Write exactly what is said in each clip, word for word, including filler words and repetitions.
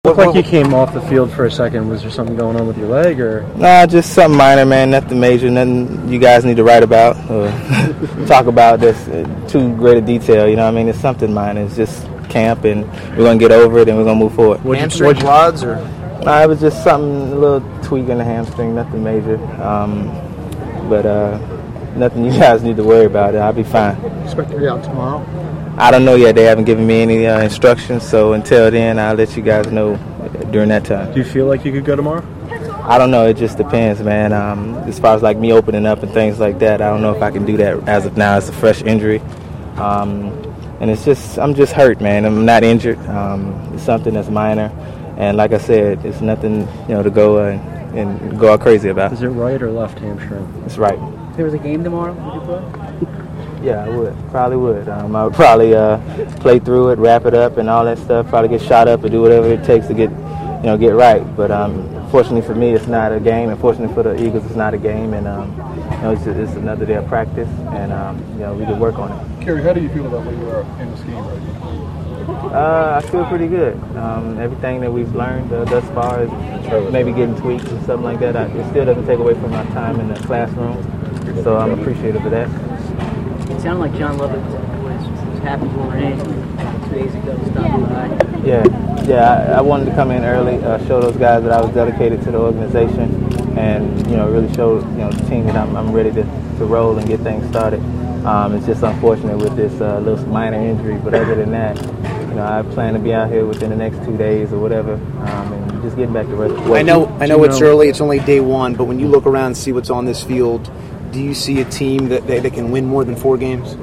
Looked like you came off the field for a second. Was there something going on with your leg, or? Nah, just something minor, man. Nothing major. Nothing you guys need to write about or talk about this uh, too great a detail. You know what I mean? It's something minor. It's just camp, and we're going to get over it, and we're going to move forward. Hamstring, quads, or? Nah, it was just something, a little tweak in the hamstring. Nothing major. Um, but uh, nothing you guys need to worry about. I'll be fine. Expect to be out tomorrow? I don't know yet. They haven't given me any uh, instructions, so until then, I'll let you guys know during that time. Do you feel like you could go tomorrow? I don't know. It just depends, man. Um, as far as like me opening up and things like that, I don't know if I can do that as of now. It's a fresh injury, um, and it's just I'm just hurt, man. I'm not injured. Um, it's something that's minor, and like I said, it's nothing you know to go uh, and go all crazy about. Is it right or left hamstring? It's right. If there was a game tomorrow, would you play? Yeah, I would. Probably would. Um, I would probably uh, play through it, wrap it up, and all that stuff. Probably get shot up and do whatever it takes to get, you know, get right. But um, fortunately for me, it's not a game. And fortunately for the Eagles, it's not a game. And um, you know, it's, it's another day of practice, and um, you know, we can work on it. Kerry, how do you feel about where you are in this game right now? Uh, I feel pretty good. Um, everything that we've learned uh, thus far is maybe getting tweaks and something like that. I, it still doesn't take away from my time in the classroom, so I'm appreciative of that. It sounded like John Lovett was, was happy going in two days ago, stopping by. Yeah, yeah. I, I wanted to come in early, uh, show those guys that I was dedicated to the organization, and you know, really show you know the team that I'm, I'm ready to, to roll and get things started. Um, it's just unfortunate with this uh, little minor injury, but other than that, you know, I plan to be out here within the next two days or whatever, um, and just getting back to work. I know, I know it's early. It's only day one, but when you look around and see what's on this field, do you see a team that, that, that can win more than four games?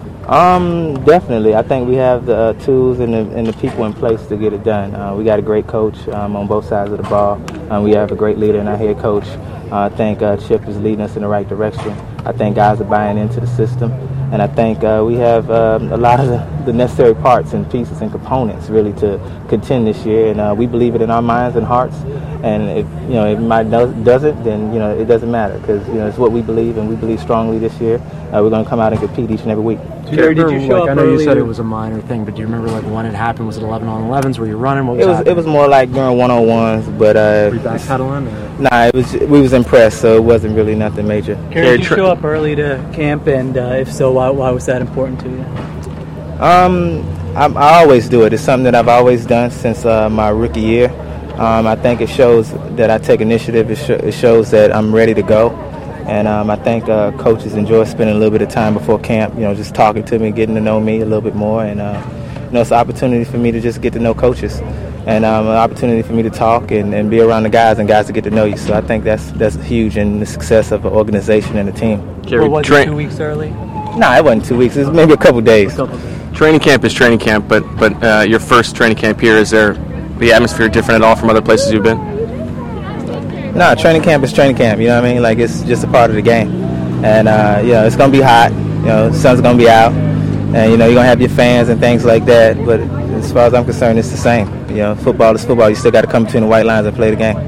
Um, definitely. I think we have the uh, tools and the, and the people in place to get it done. Uh, we got a great coach um, on both sides of the ball. Uh, we have a great leader in our head coach. Uh, I think uh, Chip is leading us in the right direction. I think guys are buying into the system. And I think uh, we have um, a lot of the, the necessary parts and pieces and components really to contend this year. And uh, we believe it in our minds and hearts. And if you know if my do- doesn't, then you know it doesn't matter because you know it's what we believe, and we believe strongly this year. Uh, we're going to come out and compete each and every week. Do you remember, did you show like, up I know you said it was a minor thing, but do you remember like when it happened? Was it eleven on elevens? Were you running? What was it was happening? It was more like during one on ones, but uh, were you backpedaling? Or? Nah, it was we was impressed, so it wasn't really nothing major. Kerry, did you show up early to camp, and uh, if so, why why was that important to you? Um, I, I always do it. It's something that I've always done since uh, my rookie year. Um, I think it shows that I take initiative. It, sh- it shows that I'm ready to go. And um, I think uh, coaches enjoy spending a little bit of time before camp, you know, just talking to me, getting to know me a little bit more. And, uh, you know, it's an opportunity for me to just get to know coaches and um, an opportunity for me to talk and, and be around the guys and guys to get to know you. So I think that's that's huge in the success of an organization and a team. Well, was it two weeks early? Nah, it wasn't two weeks. It was maybe a couple days. A couple days. Training camp is training camp, but, but uh, your first training camp here, is there the atmosphere different at all from other places you've been? No, training camp is training camp. You know what I mean? Like it's just a part of the game, and uh, you know it's gonna be hot. You know, the sun's gonna be out, and you know you're gonna have your fans and things like that. But as far as I'm concerned, it's the same. You know, football is football. You still got to come between the white lines and play the game.